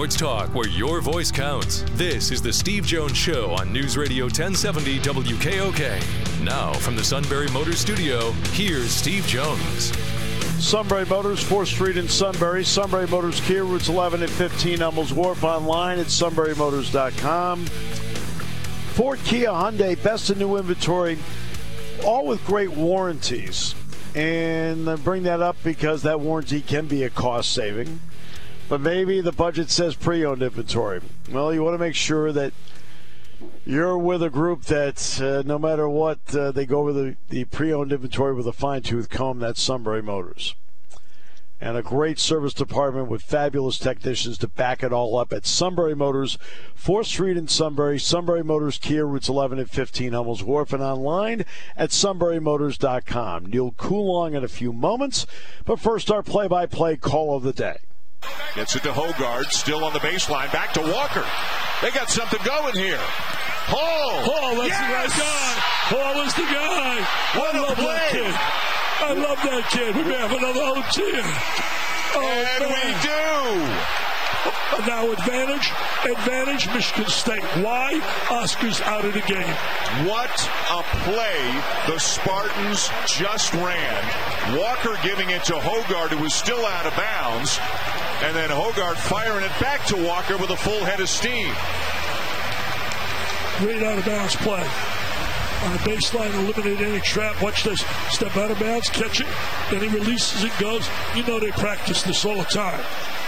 Sports talk where your voice counts. This is the Steve Jones Show on News Radio 1070 WKOK. Now from the Sunbury Motors Studio, here's Steve Jones. Sunbury Motors, 4th Street in Sunbury. Sunbury Motors Kia, routes 11 and 15 Hummels Wharf. Online at sunburymotors.com. Ford, Kia, Hyundai, best in new inventory, all with great warranties. And I bring that up because that warranty can be a cost saving. But maybe the budget says pre-owned inventory. Well, you want to make sure that you're with a group that no matter what, they go over the pre-owned inventory with a fine-tooth comb. That's Sunbury Motors. And a great service department with fabulous technicians to back it all up at Sunbury Motors, 4th Street in Sunbury. Sunbury Motors Kia, routes 11 and 15 Hummels Wharf, and online at sunburymotors.com. Neil Coulong in a few moments, but first our play-by-play call of the day. Gets it to Hogard, still on the baseline, back to Walker. They got something going here. Hall! That's yes! The right guy. Hall is the guy. What a play! I love that kid. We may have another OT. And man. We do. Now advantage, Michigan State. Why? Oscar's out of the game. What a play the Spartans just ran. Walker giving it to Hogard, who was still out of bounds. And then Hogard firing it back to Walker with a full head of steam. Great out of bounds play. On the baseline, eliminate any trap. Watch this. Step out of bounds, catch it. Then he releases it, goes. You know they practice this all the time.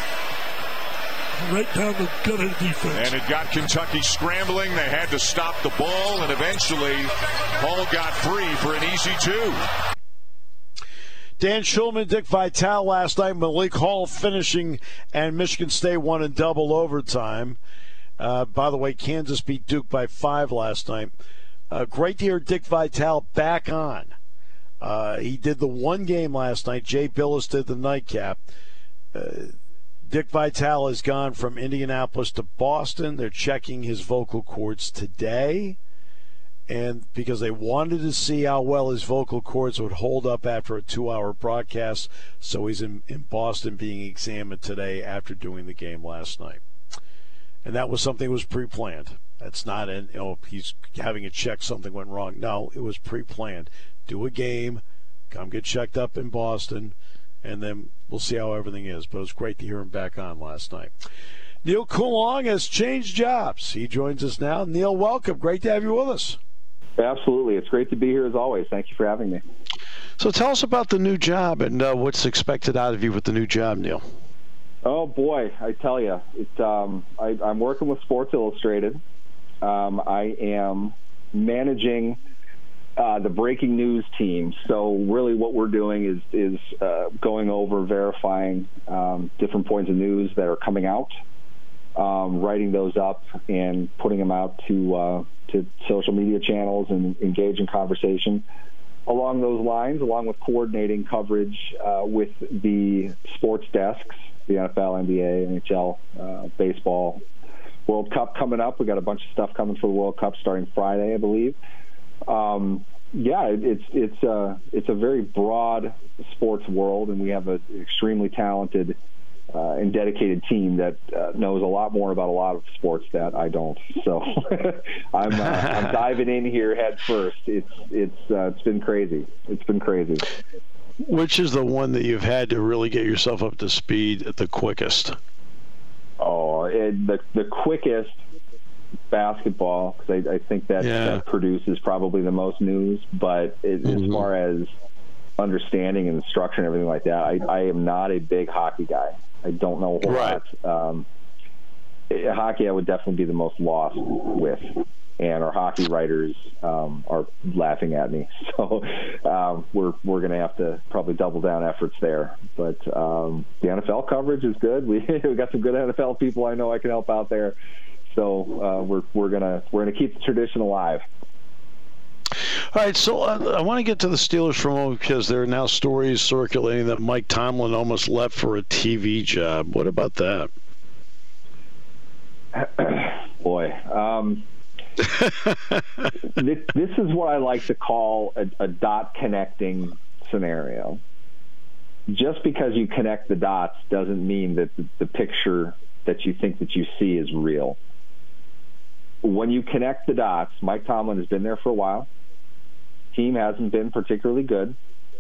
Right down the gut of the defense. And it got Kentucky scrambling. They had to stop the ball, and eventually Hall got free for an easy 2. Dan Shulman, Dick Vitale last night. Malik Hall finishing, and Michigan State won in double overtime. By the way, Kansas beat Duke by 5 last night. Great to hear Dick Vitale back on. He did the one game last night. Jay Billis did the nightcap. Dick Vitale has gone from Indianapolis to Boston. They're checking his vocal cords today, and because they wanted to see how well his vocal cords would hold up after a 2-hour broadcast, so he's in Boston being examined today after doing the game last night. And that was something that was pre-planned. That's not he's having a check, something went wrong. No, it was pre-planned. Do a game, come get checked up in Boston, and then we'll see how everything is. But it was great to hear him back on last night. Neil Coulong has changed jobs. He joins us now. Neil, welcome. Great to have you with us. Absolutely. It's great to be here as always. Thank you for having me. So tell us about the new job and what's expected out of you with the new job, Neil. Oh, boy, I tell you. I'm working with Sports Illustrated. I am managing the breaking news team. So really what we're doing is going over, verifying different points of news that are coming out, writing those up and putting them out to social media channels and engage in conversation along those lines, along with coordinating coverage with the sports desks, the NFL, NBA, NHL, baseball, World Cup coming up. We got a bunch of stuff coming for the World Cup starting Friday, I believe. It's a very broad sports world, and we have an extremely talented and dedicated team that knows a lot more about a lot of sports that I don't. So I'm diving in here head first. It's been crazy. It's been crazy. Which is the one that you've had to really get yourself up to speed the quickest? The quickest, basketball, because I think that produces probably the most news. But as far as understanding and structure and everything like that, I am not a big hockey guy. I don't know a whole lot. Hockey, I would definitely be the most lost with. And our hockey writers are laughing at me. So we're going to have to probably double down efforts there. But the NFL coverage is good. We got some good NFL people I know I can help out there. So we're gonna keep the tradition alive. All right, so I want to get to the Steelers for a moment because there are now stories circulating that Mike Tomlin almost left for a TV job. What about that? Boy. This is what I like to call a dot connecting scenario. Just because you connect the dots doesn't mean that the picture that you think that you see is real. When you connect the dots, Mike Tomlin has been there for a while. Team hasn't been particularly good.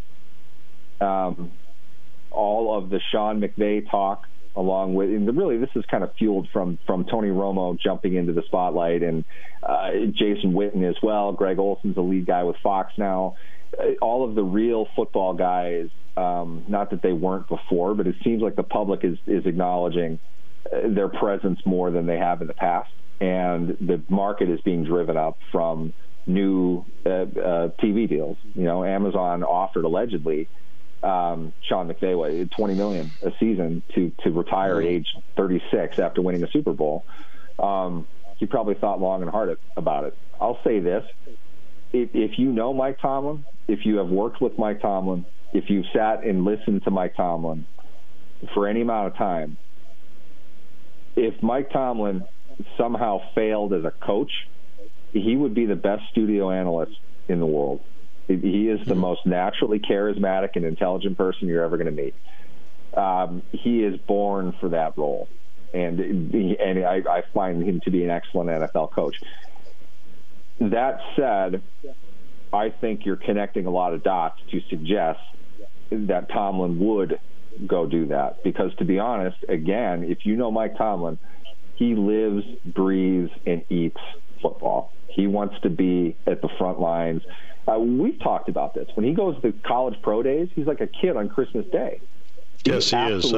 All of the Sean McVay talk, along with, and really this is kind of fueled from Tony Romo jumping into the spotlight, and Jason Witten as well. Greg Olson's the lead guy with Fox now. All of the real football guys, not that they weren't before, but it seems like the public is acknowledging their presence more than they have in the past, and the market is being driven up from new TV deals. You know, Amazon offered allegedly Sean McVay $20 million a season to retire at age 36 after winning a Super Bowl. He probably thought long and hard about it. I'll say this: if you know Mike Tomlin, if you have worked with Mike Tomlin, if you've sat and listened to Mike Tomlin for any amount of time, if Mike Tomlin somehow failed as a coach, he would be the best studio analyst in the world. He is the most naturally charismatic and intelligent person you're ever going to meet. He is born for that role, and I find him to be an excellent NFL coach. That said, I think you're connecting a lot of dots to suggest that Tomlin would go do that. Because to be honest, again, if you know Mike Tomlin, he lives, breathes, and eats football. He wants to be at the front lines. We've talked about this. When he goes to college pro days, he's like a kid on Christmas Day. Yes, he is.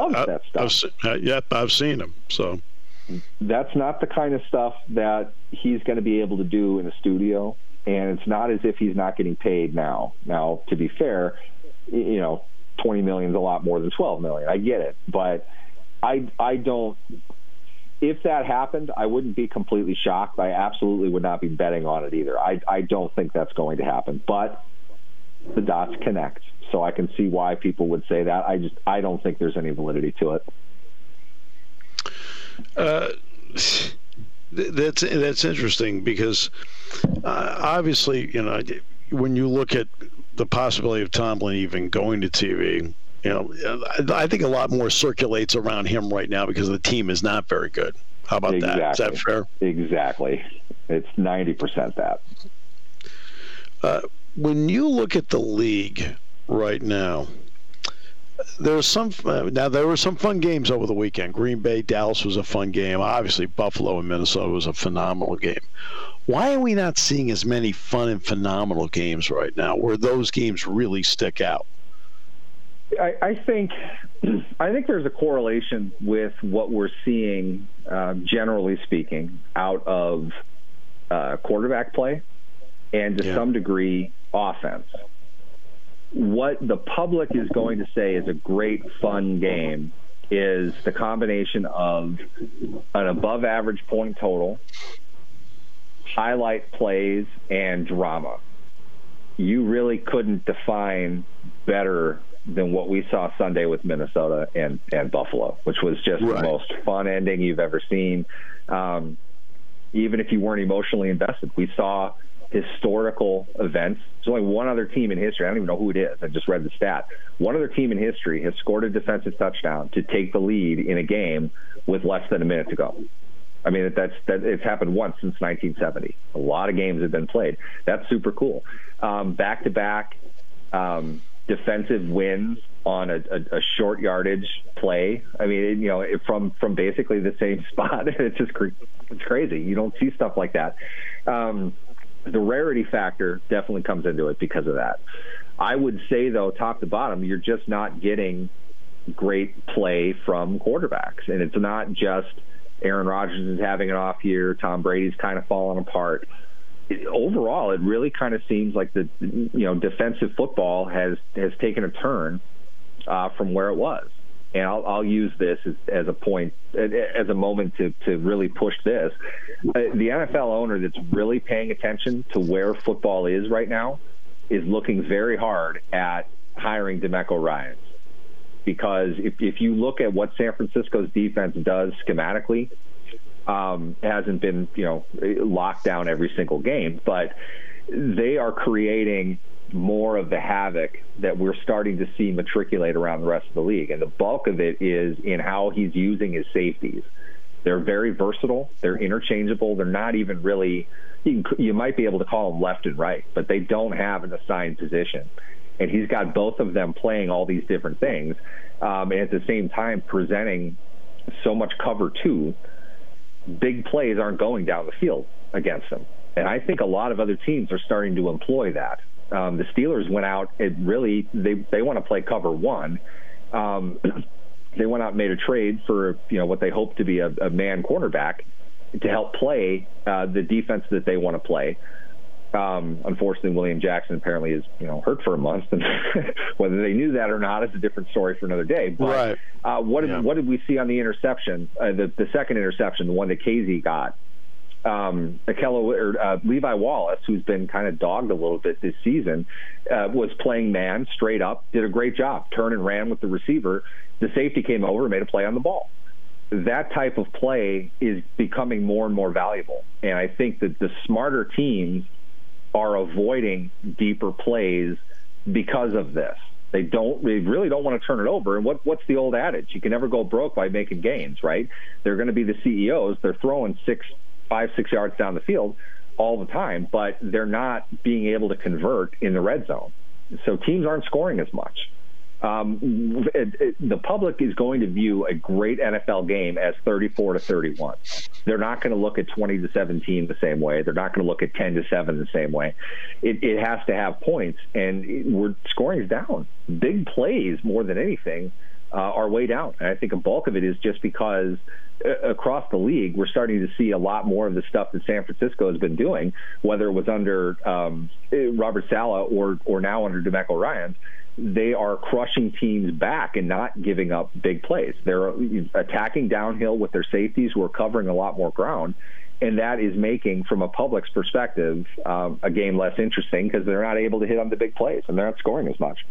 I've seen him. So that's not the kind of stuff that he's going to be able to do in a studio, and it's not as if he's not getting paid now. Now, to be fair, you know, $20 million is a lot more than $12 million. I get it, but I don't. If that happened, I wouldn't be completely shocked. I absolutely would not be betting on it either. I don't think that's going to happen, but the dots connect, so I can see why people would say that. I don't think there's any validity to it. That's interesting because obviously, you know, when you look at the possibility of Tomlin even going to TV, you know, I think a lot more circulates around him right now because the team is not very good. How about that? Is that fair? Exactly. It's 90% that. When you look at the league right now, there were some fun games over the weekend. Green Bay, Dallas was a fun game. Obviously, Buffalo and Minnesota was a phenomenal game. Why are we not seeing as many fun and phenomenal games right now where those games really stick out? I think there's a correlation with what we're seeing, generally speaking, out of quarterback play and to some degree offense. What the public is going to say is a great, fun game is the combination of an above-average point total, highlight plays, and drama. You really couldn't define better than what we saw Sunday with Minnesota and Buffalo, which was just the most fun ending you've ever seen. Even if you weren't emotionally invested, we saw historical events. There's only one other team in history. I don't even know who it is. I just read the stat. One other team in history has scored a defensive touchdown to take the lead in a game with less than a minute to go. I mean, it's happened once since 1970. A lot of games have been played. That's super cool. Back-to-back defensive wins on a short yardage play. I mean, you know, from basically the same spot. It's just it's crazy. You don't see stuff like that. The rarity factor definitely comes into it because of that. I would say, though, top to bottom, you're just not getting great play from quarterbacks. And it's not just Aaron Rodgers is having an off year, Tom Brady's kind of falling apart. Overall, it really kind of seems like the defensive football has taken a turn from where it was. And I'll use this as a point, as a moment to really push this. The NFL owner that's really paying attention to where football is right now is looking very hard at hiring DeMeco Ryans. Because if you look at what San Francisco's defense does schematically, it hasn't been locked down every single game, but they are creating more of the havoc that we're starting to see matriculate around the rest of the league. And the bulk of it is in how he's using his safeties. They're very versatile. They're interchangeable. They're not even really, you might be able to call them left and right, but they don't have an assigned position. And he's got both of them playing all these different things, and at the same time presenting so much cover too. Big plays aren't going down the field against him. And I think a lot of other teams are starting to employ that. The Steelers went out, they want to play cover one. They went out and made a trade for what they hope to be a man cornerback to help play the defense that they want to play. Unfortunately, William Jackson apparently is hurt for a month, and whether they knew that or not is a different story for another day. But what did we see on the interception? The second interception, the one that KZ got. Levi Wallace, who's been kind of dogged a little bit this season, was playing man straight up, did a great job, turned and ran with the receiver. The safety came over and made a play on the ball. That type of play is becoming more and more valuable. And I think that the smarter teams are avoiding deeper plays because of this. They really don't want to turn it over. And what's the old adage? You can never go broke by making gains, right? They're going to be the CEOs. They're throwing 5-6 yards down the field all the time, but they're not being able to convert in the red zone. So teams aren't scoring as much. The public is going to view a great NFL game as 34-31. They're not going to look at 20-17 the same way. They're not going to look at 10-7 the same way. It has to have points, and scoring is down. Big plays, more than anything, are way down. And I think a bulk of it is just because across the league, we're starting to see a lot more of the stuff that San Francisco has been doing, whether it was under Robert Saleh or now under DeMeco Ryans. They are crushing teams back and not giving up big plays. They're attacking downhill with their safeties who are covering a lot more ground, and that is making, from a public's perspective, a game less interesting because they're not able to hit on the big plays and they're not scoring as much.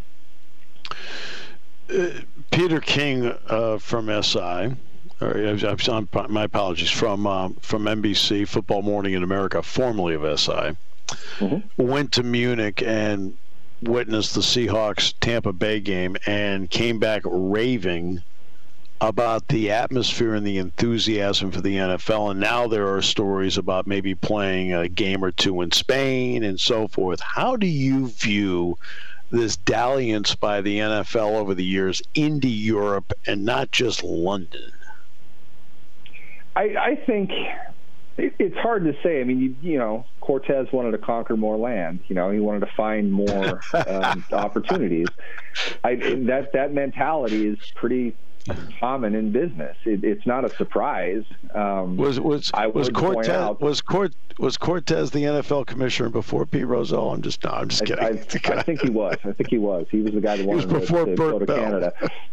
Peter King from SI, my apologies, from NBC, Football Morning in America, formerly of SI, went to Munich and witnessed the Seahawks-Tampa Bay game and came back raving about the atmosphere and the enthusiasm for the NFL. And now there are stories about maybe playing a game or two in Spain and so forth. How do you view this dalliance by the NFL over the years into Europe and not just London? I think it's hard to say. I mean, Cortez wanted to conquer more land. He wanted to find more opportunities. That mentality is pretty common in business. It's not a surprise. Was Cortez the NFL commissioner before Pete Rozelle? I'm just kidding. I think he was. He was the guy that wanted to go to Canada.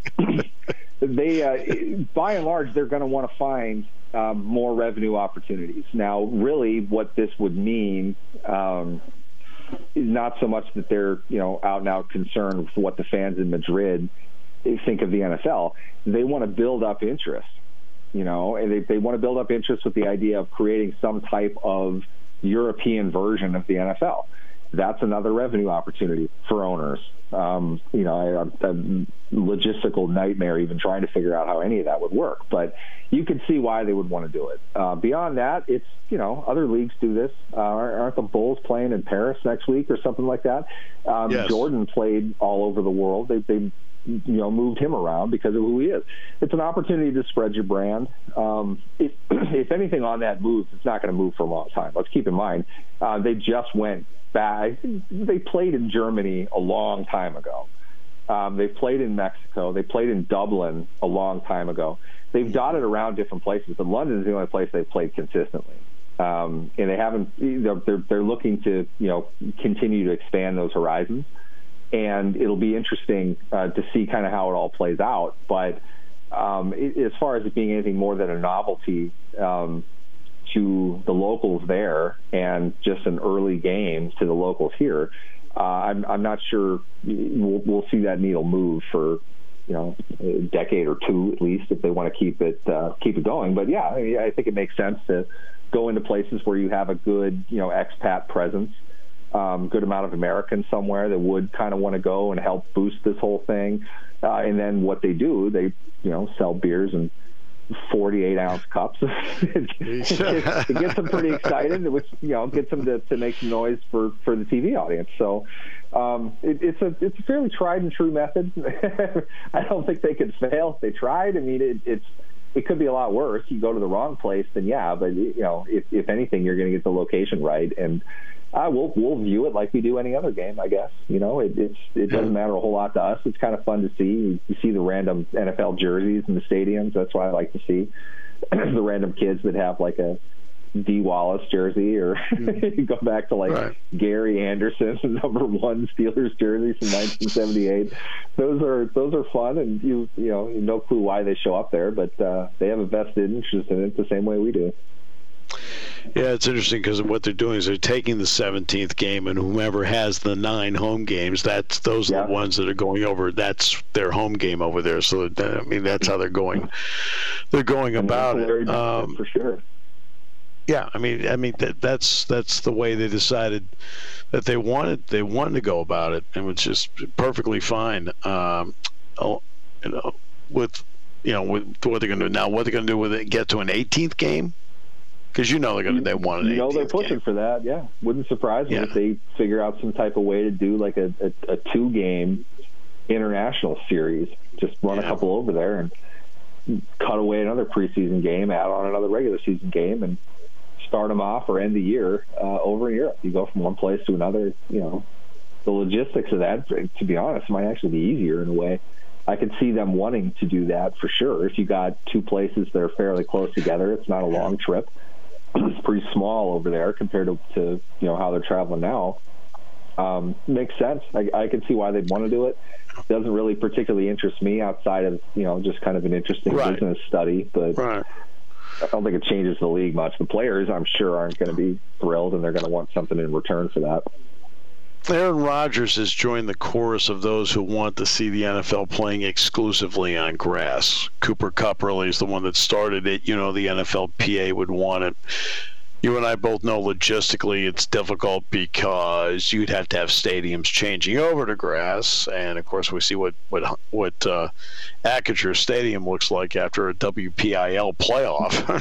They, by and large, they're going to want to find more revenue opportunities. Now, really, what this would mean is not so much that they're out and out concerned with what the fans in Madrid think of the NFL. They want to build up interest, and they want to build up interest with the idea of creating some type of European version of the NFL. That's another revenue opportunity for owners. A logistical nightmare even trying to figure out how any of that would work, but you can see why they would want to do it. Beyond that, it's other leagues do this. Aren't the Bulls playing in Paris next week or something like that? Yes. Jordan played all over the world. They moved him around because of who he is. It's an opportunity to spread your brand. If anything on that moves, it's not going to move for a long time. Let's keep in mind, they just went back. They played in Germany a long time ago. They played in Mexico. They played in Dublin a long time ago. They've dotted around different places, but London is the only place they've played consistently. And they haven't. They're looking to continue to expand those horizons. And it'll be interesting to see kind of how it all plays out. But as far as it being anything more than a novelty to the locals there and just an early game to the locals here, I'm not sure we'll see that needle move for a decade or two at least if they want to keep it going. But yeah, I think it makes sense to go into places where you have a good expat presence. good amount of Americans somewhere that would kind of want to go and help boost this whole thing. And then what they do, they sell beers in 48-ounce cups. It gets them pretty excited, which gets them to make some noise for the TV audience. So it's a fairly tried and true method. I don't think they could fail if they tried. I mean, it could be a lot worse. You go to the wrong place, then but if anything, you're going to get the location right, and we'll view it like we do any other game, I guess. It doesn't matter a whole lot to us. It's kind of fun to see. You see the random NFL jerseys in the stadiums. That's why I like to see the random kids that have like a D. Wallace jersey, or you go back to like Gary Anderson's #1 Steelers jersey from 1978. Those are fun, and you no clue why they show up there, but they have a vested interest in it the same way we do. Yeah, it's interesting because what they're doing is they're taking the 17th game, and whomever has the 9 home games, those are the ones that are going over. That's their home game over there. So that's how they're going. They're going about it for sure. Yeah, I mean that's the way they decided that they wanted to go about it, and it's just perfectly fine. With what they're going to do now. What they're going to do with it? Get to an 18th game? Because they want an 18th they're pushing game. For that. Yeah, wouldn't surprise me if they figure out some type of way to do like a 2-game international series. Just run a couple over there and cut away another preseason game, add on another regular season game, and start them off or end the year over in Europe. You go from one place to another. The logistics of that, to be honest, might actually be easier in a way. I could see them wanting to do that for sure. If you got 2 places that are fairly close together, it's not a long trip. It's pretty small over there compared to how they're traveling now. Makes sense. I can see why they'd want to do it. Doesn't really particularly interest me outside of just kind of an interesting business study, but I don't think it changes the league much. The players, I'm sure, aren't going to be thrilled, and they're going to want something in return for that. Aaron Rodgers has joined the chorus of those who want to see the NFL playing exclusively on grass. Cooper Kupp really is the one that started it. The NFLPA would want it. You and I both know logistically it's difficult because you'd have to have stadiums changing over to grass, and of course we see what Acrisure Stadium looks like after a WPIL playoff.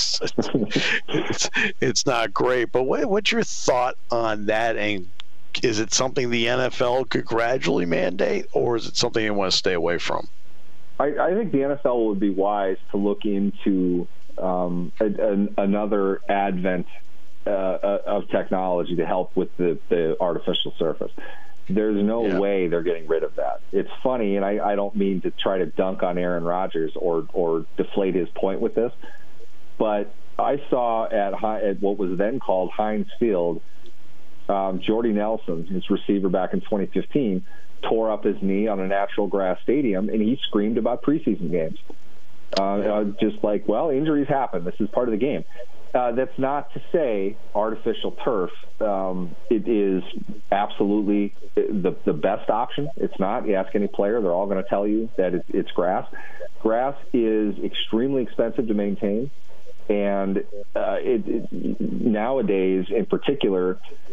it's not great. But what's your thought on that? And is it something the NFL could gradually mandate, or is it something you want to stay away from? I think the NFL would be wise to look into another advent of technology to help with the artificial surface. There's no way they're getting rid of that. It's funny, and I don't mean to try to dunk on Aaron Rodgers or deflate his point with this, but I saw at what was then called Heinz Field, Jordy Nelson, his receiver back in 2015, tore up his knee on a natural grass stadium, and he screamed about preseason games. Just like, well, injuries happen. This is part of the game. That's not to say artificial turf. It is absolutely the best option. It's not. You ask any player, they're all going to tell you that it's grass. Grass is extremely expensive to maintain, and nowadays, in particular,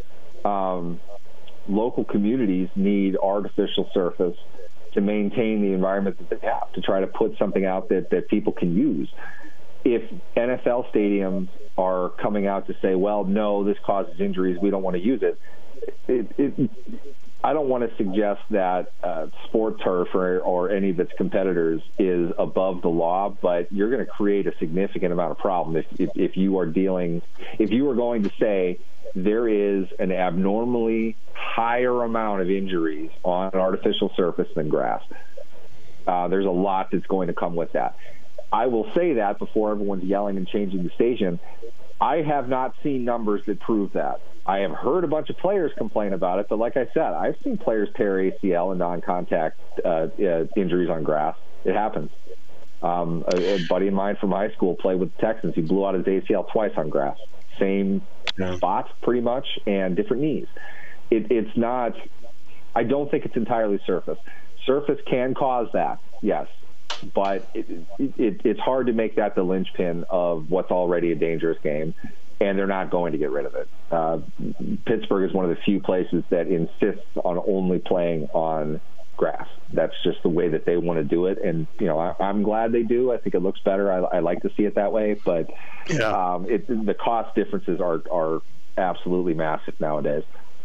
local communities need artificial surface to maintain the environment that they have, to try to put something out that people can use. If NFL stadiums are coming out to say, well, no, this causes injuries, we don't want to use it, I don't want to suggest that sport turf or any of its competitors is above the law, but you're going to create a significant amount of problem if you are going to say there is an abnormally higher amount of injuries on an artificial surface than grass. There's a lot that's going to come with that. I will say that before everyone's yelling and changing the station. I have not seen numbers that prove that. I have heard a bunch of players complain about it, but like I said, I've seen players tear ACL and non-contact injuries on grass. It happens. A buddy of mine from high school played with the Texans. He blew out his ACL twice on grass. Same spots, pretty much, and different knees. It's not. I don't think it's entirely surface. Surface can cause that, yes, but it's hard to make that the linchpin of what's already a dangerous game. and they're not going to get rid of it. Pittsburgh is one of the few places that insists on only playing on grass. That's just the way that they want to do it, and I'm glad they do. I think it looks better. I like to see it that way, but the cost differences are absolutely massive nowadays.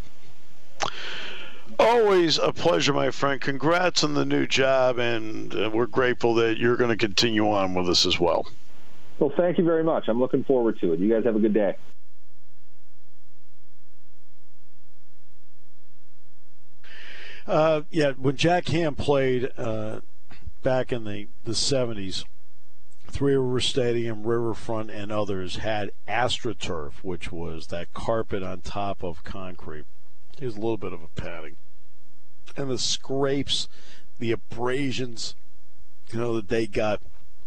Always a pleasure, my friend. Congrats on the new job, and we're grateful that you're going to continue on with us as well. Well, thank you very much. I'm looking forward to it. You guys have a good day. When Jack Ham played back in the 70s, Three River Stadium, Riverfront, and others had AstroTurf, which was that carpet on top of concrete. There's a little bit of a padding. And the scrapes, the abrasions, that they got,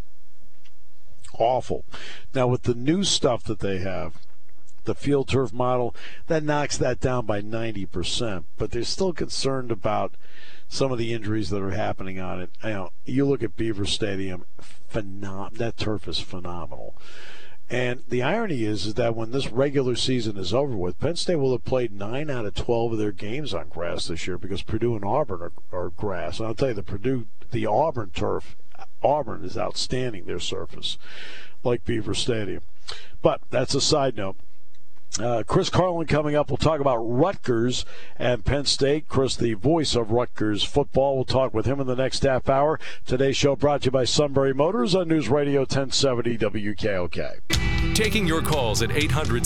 awful. Now, with the new stuff that they have, the field turf model, that knocks that down by 90%. But they're still concerned about some of the injuries that are happening on it. You look at Beaver Stadium, that turf is phenomenal. And the irony is that when this regular season is over with, Penn State will have played 9 out of 12 of their games on grass this year because Purdue and Auburn are grass. And I'll tell you, the Auburn turf, Auburn is outstanding, their surface, like Beaver Stadium. But that's a side note. Chris Carlin coming up. We'll talk about Rutgers and Penn State. Chris, the voice of Rutgers football. We'll talk with him in the next half hour. Today's show brought to you by Sunbury Motors on News Radio 1070 WKOK. Taking your calls at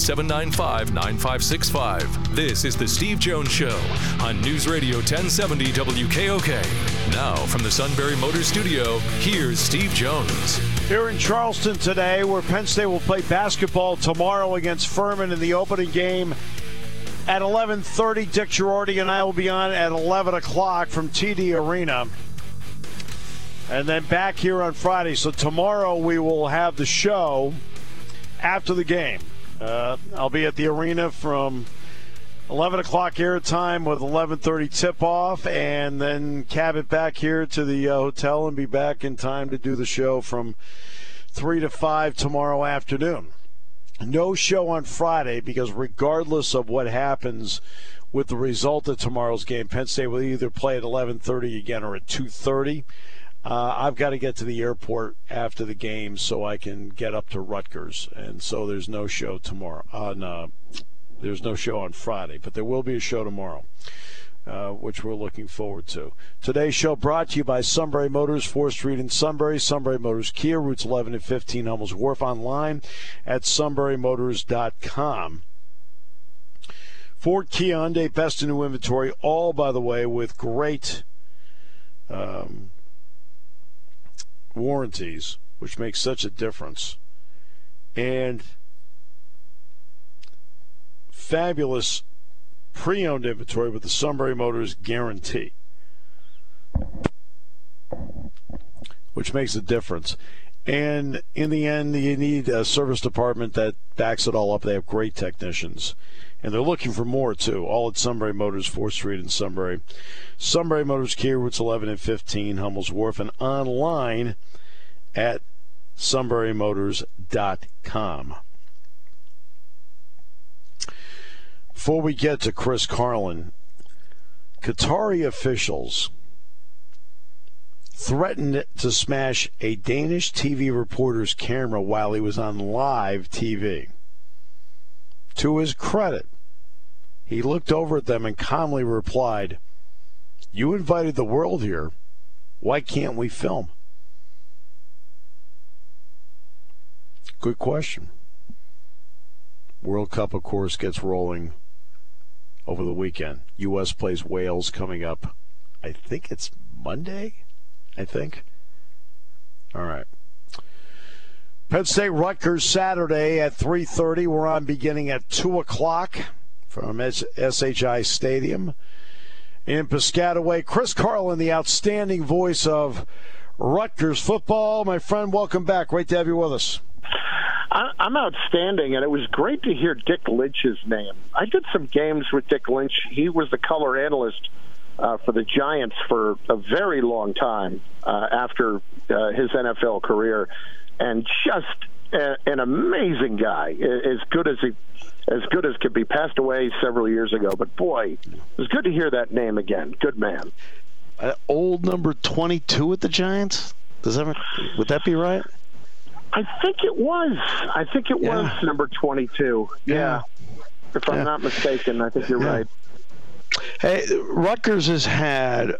800-795-9565. This is the Steve Jones Show on News Radio 1070 WKOK. Now from the Sunbury Motors studio, here's Steve Jones. Here in Charleston today, where Penn State will play basketball tomorrow against Furman in the opening game at 11:30. Dick Girardi and I will be on at 11 o'clock from TD Arena. And then back here on Friday. So tomorrow we will have the show after the game. I'll be at the arena from 11 o'clock airtime with 11:30 tip-off, and then cab it back here to the hotel and be back in time to do the show from 3 to 5 tomorrow afternoon. No show on Friday because regardless of what happens with the result of tomorrow's game, Penn State will either play at 11:30 again or at 2:30. I've got to get to the airport after the game so I can get up to Rutgers, and so there's no show tomorrow. There's no show on Friday, but there will be a show tomorrow, which we're looking forward to. Today's show brought to you by Sunbury Motors, 4th Street in Sunbury, Sunbury Motors Kia, routes 11 and 15, Hummels Wharf, online at sunburymotors.com. Ford, Kia, Hyundai, best in new inventory, all, by the way, with great warranties, which makes such a difference, and fabulous pre-owned inventory with the Sunbury Motors guarantee, which makes a difference. And in the end, you need a service department that backs it all up. They have great technicians, and they're looking for more, too, all at Sunbury Motors, 4th Street in Sunbury. Sunbury Motors Kia, routes 11 and 15, Hummels Wharf, and online at sunburymotors.com. Before we get to Chris Carlin, Qatari officials threatened to smash a Danish TV reporter's camera while he was on live TV. To his credit, he looked over at them and calmly replied, "You invited the world here. Why can't we film?" Good question. World Cup, of course, gets rolling over the weekend. U.S. plays Wales coming up. I think it's Monday, All right. Penn State Rutgers Saturday at 3:30. We're on beginning at 2 o'clock from SHI Stadium in Piscataway. Chris Carlin, the outstanding voice of Rutgers football. My friend, welcome back. Great to have you with us. I'm outstanding, and it was great to hear Dick Lynch's name. I did some games with Dick Lynch. He was the color analyst for the Giants for a very long time after his NFL career, and just an amazing guy, as good as could be. Passed away several years ago, but boy, it was good to hear that name again. Good man. Old number 22 at the Giants. Would that be right? I think it was. Was number 22. Yeah. If I'm not mistaken, I think you're right. Hey, Rutgers has had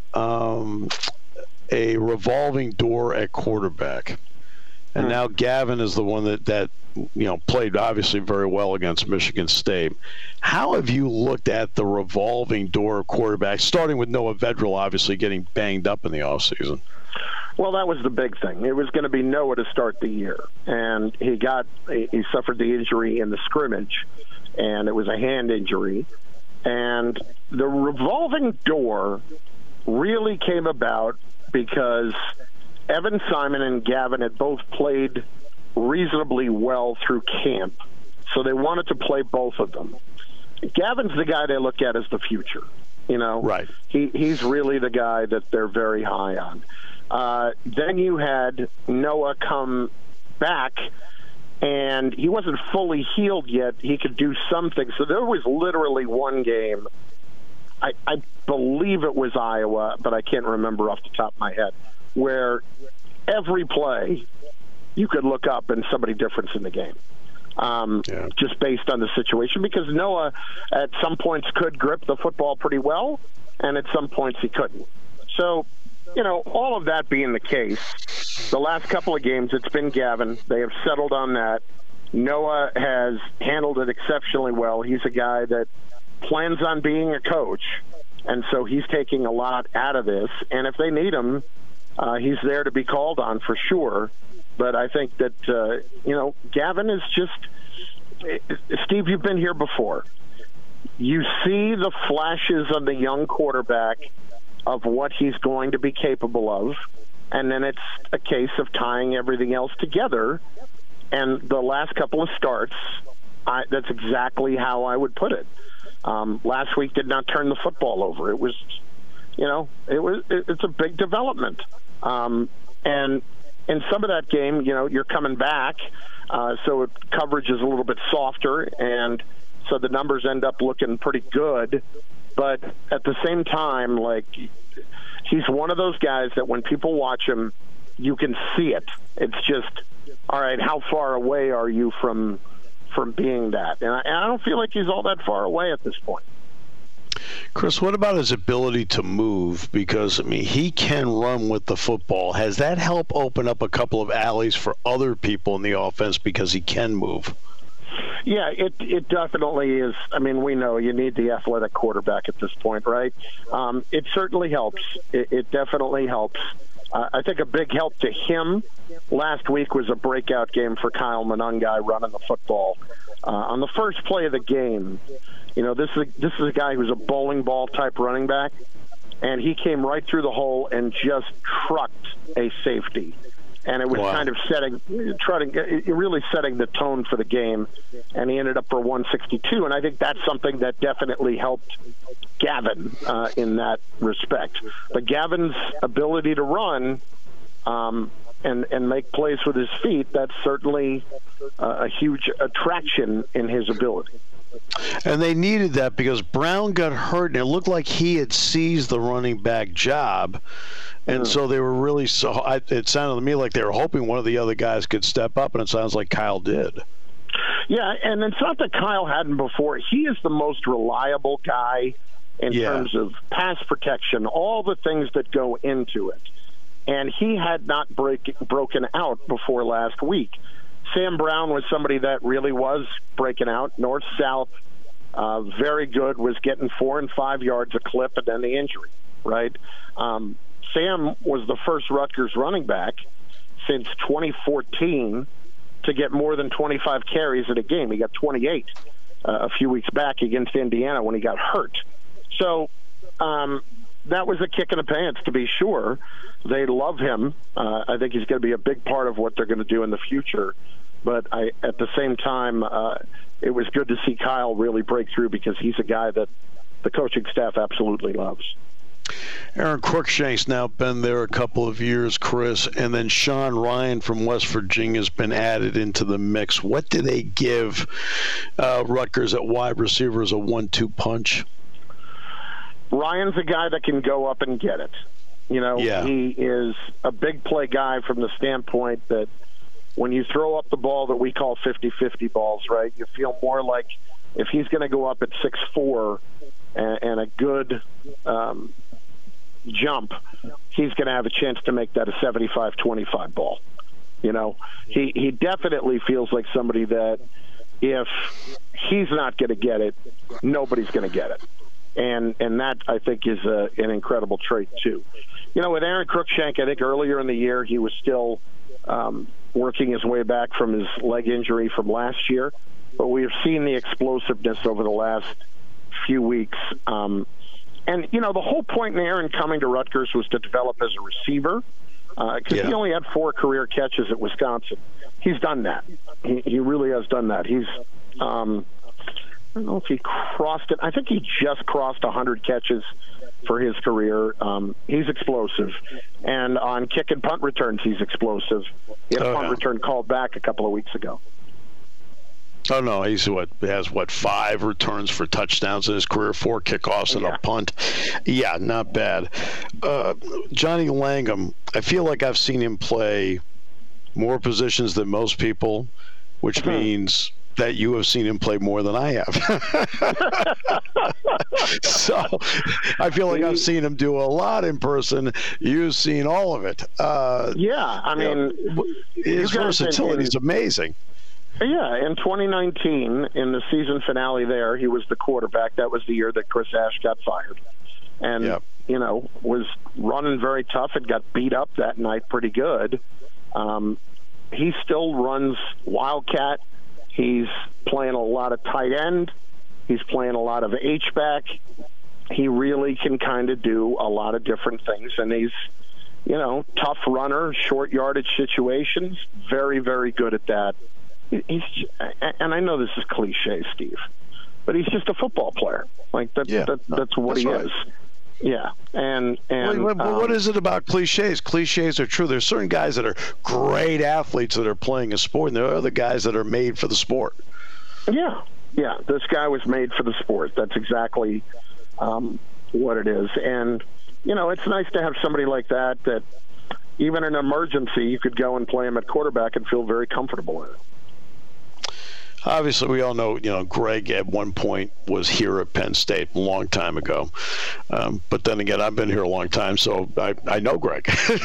a revolving door at quarterback. And now Gavin is the one that played obviously very well against Michigan State. How have you looked at the revolving door quarterback, starting with Noah Vedral obviously getting banged up in the offseason? Well, that was the big thing. It was going to be Noah to start the year, and he suffered the injury in the scrimmage, and it was a hand injury. And the revolving door really came about because Evan Simon and Gavin had both played reasonably well through camp, so they wanted to play both of them. Gavin's the guy they look at as the future. Right. He's really the guy that they're very high on. Then you had Noah come back, and he wasn't fully healed yet. He could do something. So there was literally one game, I believe it was Iowa, but I can't remember off the top of my head, where every play you could look up and somebody different in the game. Just based on the situation, because Noah at some points could grip the football pretty well, and at some points he couldn't. So, all of that being the case, the last couple of games it's been Gavin. They have settled on that. Noah has handled it exceptionally well. He's a guy that plans on being a coach, and so he's taking a lot out of this. And if they need him, he's there to be called on for sure. But I think that, Gavin is just – Steve, you've been here before. You see the flashes of the young quarterback of what he's going to be capable of, and then it's a case of tying everything else together. And the last couple of starts, that's exactly how I would put it. Last week did not turn the football over. It was, it's a big development. And in some of that game, you're coming back, so coverage is a little bit softer, and so the numbers end up looking pretty good. But at the same time, he's one of those guys that when people watch him, you can see it. It's just, all right, how far away are you from being that? And I don't feel like he's all that far away at this point. Chris, what about his ability to move? Because, he can run with the football. Has that helped open up a couple of alleys for other people in the offense because he can move? Yeah, it definitely is. We know you need the athletic quarterback at this point, right? It certainly helps. It definitely helps. I think a big help to him last week was a breakout game for Kyle Monangai running the football. On the first play of the game, this is a guy who's a bowling ball type running back, and he came right through the hole and just trucked a safety. And it was kind of really setting the tone for the game, and he ended up for 162. And I think that's something that definitely helped Gavin in that respect. But Gavin's ability to run and make plays with his feet, that's certainly a huge attraction in his ability. And they needed that because Brown got hurt, and it looked like he had seized the running back job. And so they were really it sounded to me like they were hoping one of the other guys could step up, and it sounds like Kyle did. Yeah, and it's not that Kyle hadn't before. He is the most reliable guy in terms of pass protection, all the things that go into it. And he had not broken out before last week. Sam Brown was somebody that really was breaking out, north-south, very good, was getting 4 and 5 yards a clip, and then the injury, right? Sam was the first Rutgers running back since 2014 to get more than 25 carries in a game. He got 28 a few weeks back against Indiana when he got hurt. So that was a kick in the pants, to be sure. They love him. I think he's going to be a big part of what they're going to do in the future. But at the same time, it was good to see Kyle really break through because he's a guy that the coaching staff absolutely loves. Aaron Cruikshank's now been there a couple of years, Chris, and then Sean Ryan from West Virginia has been added into the mix. What do they give Rutgers at wide receiver as a 1-2 punch? Ryan's a guy that can go up and get it. He is a big play guy from the standpoint that when you throw up the ball that we call 50-50 balls, right, you feel more like if he's going to go up at 6'4", and a good jump, he's going to have a chance to make that a 75-25 ball. He definitely feels like somebody that if he's not going to get it, nobody's going to get it. And that, I think, is an incredible trait, too. With Aaron Cruikshank, I think earlier in the year he was still working his way back from his leg injury from last year. But we have seen the explosiveness over the last few weeks. And the whole point in Aaron coming to Rutgers was to develop as a receiver because he only had 4 career catches at Wisconsin. He's done that. He really has done that. He's I don't know if he crossed it. I think he just crossed 100 catches for his career. He's explosive. And on kick and punt returns, he's explosive. He had a punt return called back a couple of weeks ago. Oh, no, he has 5 returns for touchdowns in his career, 4 kickoffs and a punt. Yeah, not bad. Johnny Langham, I feel like I've seen him play more positions than most people, which means that you have seen him play more than I have. So I feel like I've seen him do a lot in person. You've seen all of it. His versatility is amazing. Yeah, in 2019, in the season finale there, he was the quarterback. That was the year that Chris Ash got fired. And, was running very tough and got beat up that night pretty good. He still runs Wildcat. He's playing a lot of tight end. He's playing a lot of H-back. He really can kind of do a lot of different things. And he's, tough runner, short yardage situations, very, very good at that. And I know this is cliche, Steve, but he's just a football player. Like that's what he is. Yeah, and what is it about cliches? Cliches are true. There's certain guys that are great athletes that are playing a sport, and there are other guys that are made for the sport. Yeah. This guy was made for the sport. That's exactly what it is. And it's nice to have somebody like that even in an emergency, you could go and play him at quarterback and feel very comfortable in it. Obviously, we all know, Greg at one point was here at Penn State a long time ago. But then again, I've been here a long time, so I know Greg.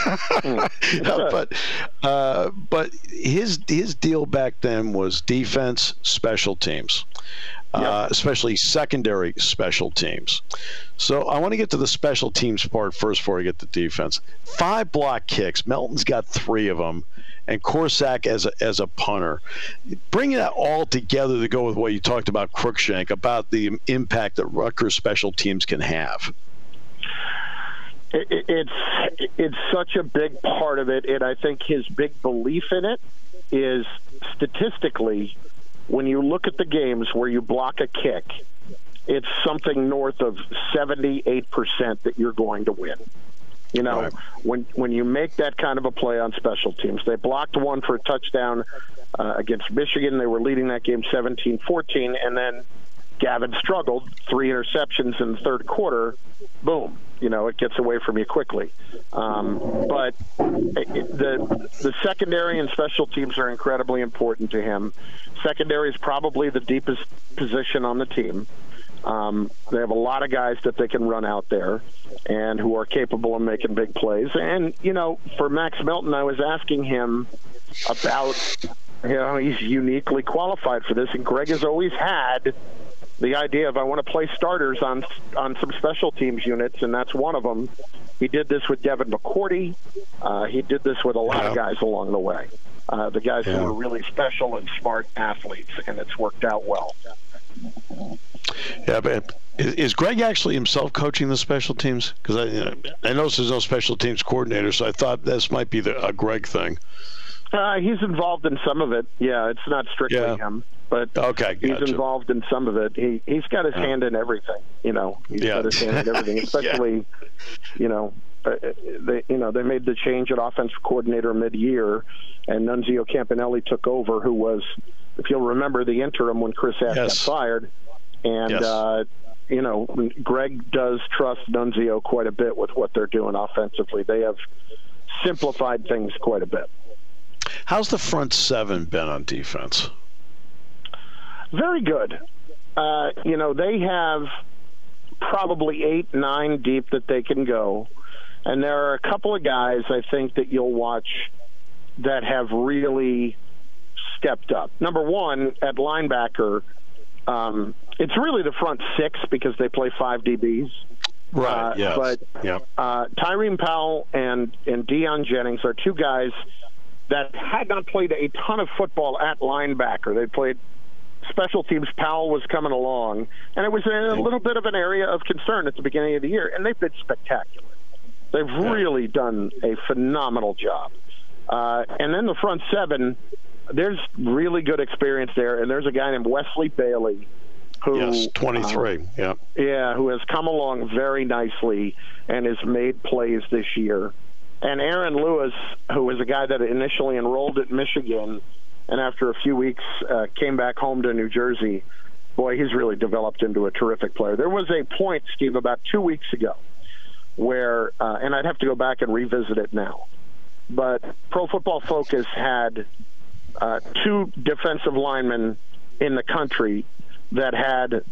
But his deal back then was defense, special teams, especially secondary special teams. So I want to get to the special teams part first before I get to defense. 5 block kicks. Melton's got 3 of them. And Corsack as a punter. Bringing that all together to go with what you talked about, Cruikshank, about the impact that Rutgers special teams can have. It's such a big part of it, and I think his big belief in it is statistically, when you look at the games where you block a kick, it's something north of 78% that you're going to win. Right. When you make that kind of a play on special teams, they blocked one for a touchdown against Michigan. They were leading that game 17-14, and then Gavin struggled, 3 interceptions in the third quarter. Boom, it gets away from you quickly. But the secondary and special teams are incredibly important to him. Secondary is probably the deepest position on the team. They have a lot of guys that they can run out there and who are capable of making big plays. And, for Max Melton, I was asking him about, he's uniquely qualified for this. And Greg has always had the idea of, I want to play starters on some special teams units, and that's one of them. He did this with Devin McCourty. He did this with a lot of guys along the way. The guys who are really special and smart athletes, and it's worked out well. Yeah, but is Greg actually himself coaching the special teams? Because I noticed there's no special teams coordinator, so I thought this might be a Greg thing. He's involved in some of it. Yeah, it's not strictly him. but he's involved in some of it. He's got his hand in everything. He's got his hand in everything, especially they made the change at offensive coordinator mid-year, and Nunzio Campanelli took over, who was, if you'll remember, the interim when Chris Ash got fired. And, Greg does trust Nunzio quite a bit with what they're doing offensively. They have simplified things quite a bit. How's the front seven been on defense? Very good. They have probably 8-9 deep that they can go. And there are a couple of guys, I think, that you'll watch that have really stepped up. Number one, at linebacker, it's really the front six because they play 5 DBs. Right, yes. But Tyreen Powell and Deion Jennings are two guys that had not played a ton of football at linebacker. They played special teams. Powell was coming along, and it was a little bit of an area of concern at the beginning of the year, and they've been spectacular. They've really done a phenomenal job. And then the front seven, there's really good experience there, and there's a guy named Wesley Bailey who 23, who has come along very nicely and has made plays this year. And Aaron Lewis, who was a guy that initially enrolled at Michigan and after a few weeks came back home to New Jersey, boy, he's really developed into a terrific player. There was a point, Steve, about 2 weeks ago where, and I'd have to go back and revisit it now, but Pro Football Focus had 2 defensive linemen in the country that had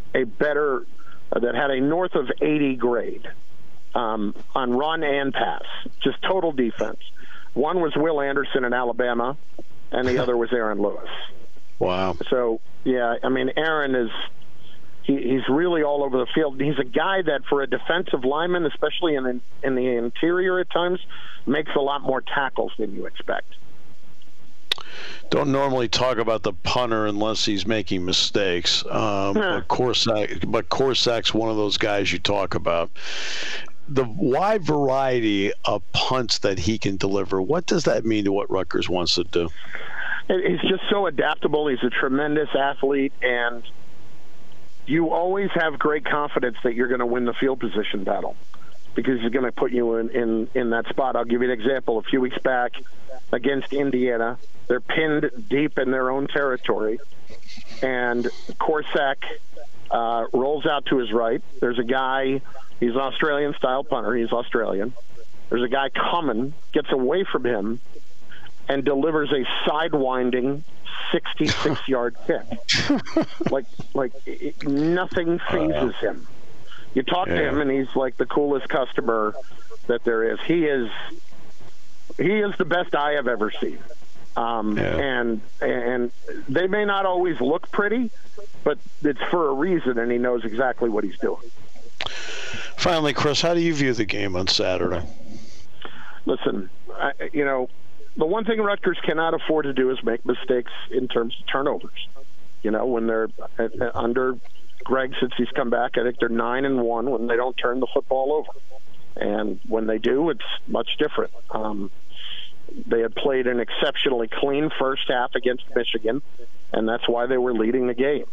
a north of 80 grade on run and pass, just total defense. One was Will Anderson in Alabama, and the other was Aaron Lewis. Wow. So, Aaron is he's really all over the field. He's a guy that, for a defensive lineman, especially in the interior at times, makes a lot more tackles than you expect. Don't normally talk about the punter unless he's making mistakes. But Korsak's one of those guys you talk about. The wide variety of punts that he can deliver, what does that mean to what Rutgers wants to do? He's just so adaptable. He's a tremendous athlete, and you always have great confidence that you're going to win the field position battle because he's going to put you in that spot. I'll give you an example. A few weeks back against Indiana, they're pinned deep in their own territory, and Korsak rolls out to his right. There's a guy, he's an Australian-style punter. He's Australian. There's a guy coming, gets away from him, and delivers a sidewinding 66-yard kick. like nothing phases him. You talk to him, and he's like the coolest customer that there is. He is the best I have ever seen. And they may not always look pretty, but it's for a reason, and he knows exactly what he's doing. Finally, Chris, how do you view the game on Saturday? Listen, the one thing Rutgers cannot afford to do is make mistakes in terms of turnovers. When they're under Greg, since he's come back, I think they're 9-1 when they don't turn the football over. And when they do, it's much different. They had played an exceptionally clean first half against Michigan, and that's why they were leading the game.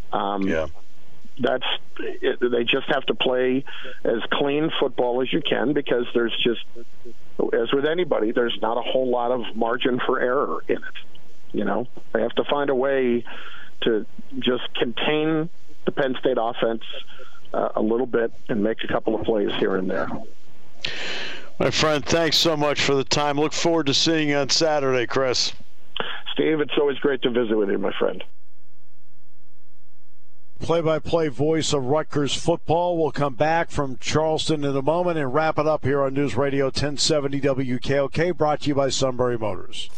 They just have to play as clean football as you can, because there's just, as with anybody, there's not a whole lot of margin for error in it. They have to find a way to just contain the Penn State offense a little bit and make a couple of plays here and there. My friend, thanks so much for the time. Look forward to seeing you on Saturday, Chris. Steve, it's always great to visit with you, my friend. Play-by-play voice of Rutgers football. We'll come back from Charleston in a moment and wrap it up here on News Radio 1070 WKOK, brought to you by Sunbury Motors.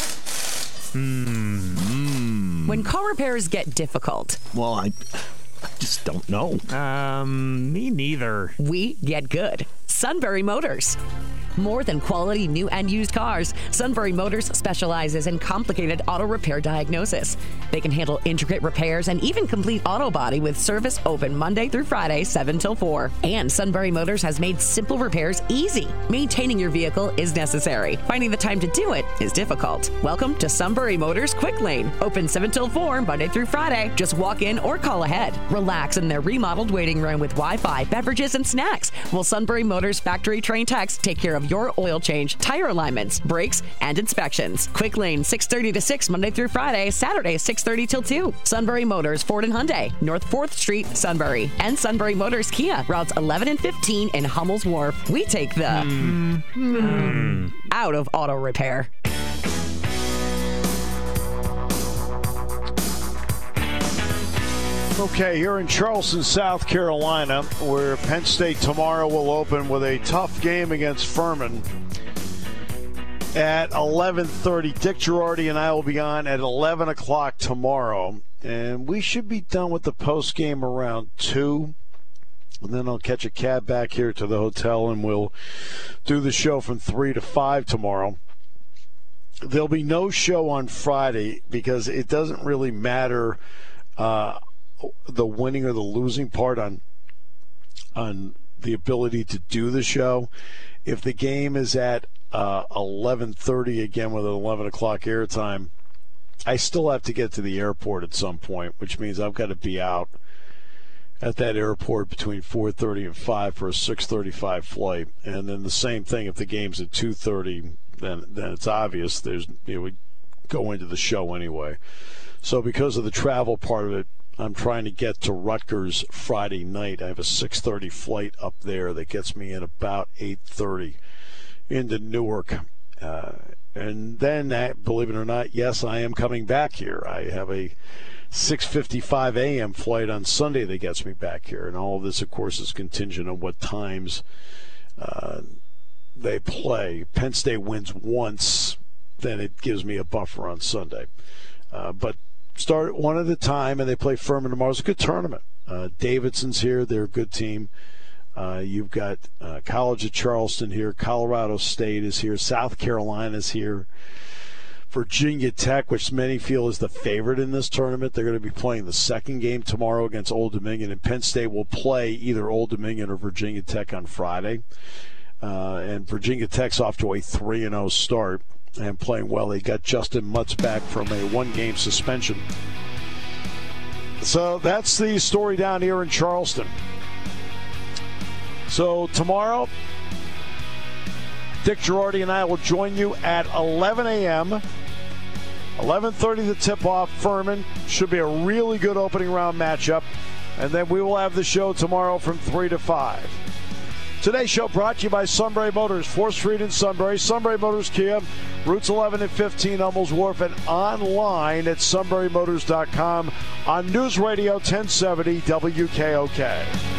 When car repairs get difficult. Well, I just don't know. Me neither. We get good. Sunbury Motors. More than quality new and used cars, Sunbury Motors specializes in complicated auto repair diagnosis. They can handle intricate repairs and even complete auto body with service open Monday through Friday, 7 till 4. And Sunbury Motors has made simple repairs easy. Maintaining your vehicle is necessary. Finding the time to do it is difficult. Welcome to Sunbury Motors Quick Lane. Open 7 till 4 Monday through Friday. Just walk in or call ahead. Relax in their remodeled waiting room with Wi-Fi, beverages, and snacks. While Sunbury Motors factory trained techs take care of your oil change, tire alignments, brakes, and inspections. Quick Lane, 6:30 to 6 Monday through Friday. Saturday, 6:30 till 2. Sunbury Motors, Ford and Hyundai, North 4th Street, Sunbury. And Sunbury Motors Kia, routes 11 and 15 in Hummel's Wharf. We take the out of auto repair. Okay, here in Charleston, South Carolina, where Penn State tomorrow will open with a tough game against Furman at 11:30. Dick Girardi and I will be on at 11 o'clock tomorrow, and we should be done with the post game around 2. And then I'll catch a cab back here to the hotel, and we'll do the show from 3 to 5 tomorrow. There'll be no show on Friday because it doesn't really matter the winning or the losing part on the ability to do the show. If the game is at 11:30 again with an 11 o'clock airtime, I still have to get to the airport at some point, which means I've got to be out at that airport between 4:30 and 5 for a 6:35 flight. And then the same thing if the game's at 2:30, then it's obvious it would go into the show anyway. So because of the travel part of it, I'm trying to get to Rutgers Friday night. I have a 6:30 flight up there that gets me in about 8:30 into Newark. And then, believe it or not, yes, I am coming back here. I have a 6:55 a.m. flight on Sunday that gets me back here. And all of this, of course, is contingent on what times they play. Penn State wins once, then it gives me a buffer on Sunday. But start one at a time, and they play Furman tomorrow. It's a good tournament. Davidson's here. They're a good team. You've got College of Charleston here. Colorado State is here. South Carolina's here. Virginia Tech, which many feel is the favorite in this tournament. They're going to be playing the second game tomorrow against Old Dominion, and Penn State will play either Old Dominion or Virginia Tech on Friday. And Virginia Tech's off to a 3-0 start and playing well. They got Justin Mutz back from a one-game suspension. So that's the story down here in Charleston. So tomorrow, Dick Girardi and I will join you at 11 a.m. 11:30 the tip-off. Furman should be a really good opening round matchup. And then we will have the show tomorrow from 3 to 5. Today's show brought to you by Sunbury Motors, 4th Street in Sunbury, Sunbury Motors Kia, routes 11 and 15, Hummel's Wharf, and online at sunburymotors.com on News Radio 1070 WKOK.